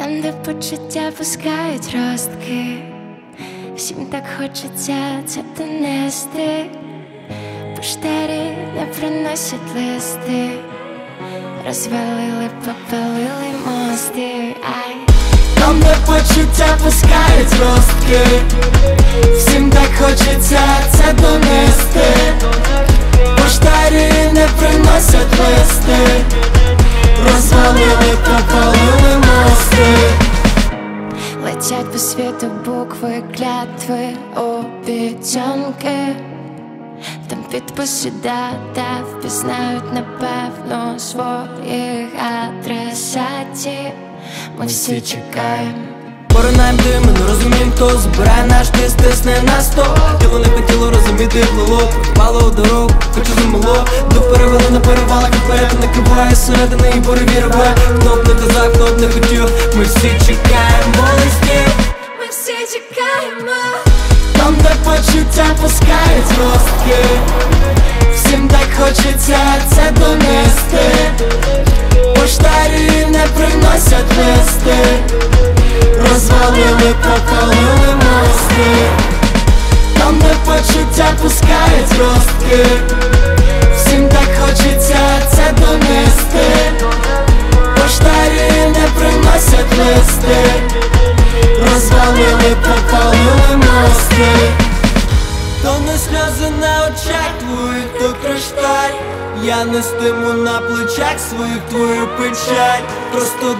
Там, де почуття пускають ростки, всім так хочеться це донести. Поштарі не приносять листи, розвалили, попалили мости. Там, де почуття пускають ростки, всім так хочеться це донести. Поштарі не приносять листи, розвалили, попалили мости. Летять по світу букви, клятви, обіцянки. Там підписи, дата, впізнають напевно своїх адресатів. Ми всі чекаємо. Поринаєм дим, ми не розуміємо, хто збирає наш тиск, тисне на сто. Тіло не хотіло розуміти, плило, пропало у дорогу, хоча замило. До перевели на перевалах, і вперед накриває середини і буреві рве. Хто б не казав, хто б не хотів, ми всі чекаємо листів. Ми всі чекаємо. Там, де почуття пускають ростки, всім так хочеться це донести. Поштарі не приносять листи, розвалили, попалили мости. Там, де почуття пускають ростки, всім так хочеться це донести. Поштарі не приносять листи, розвалили, попалили мости. То не сльози на очах твоїх, то кришталь. Я нестиму на плечах своїх твою печаль. Просто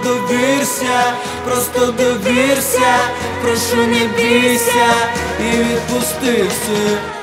довірся, прошу не бійся і відпусти все.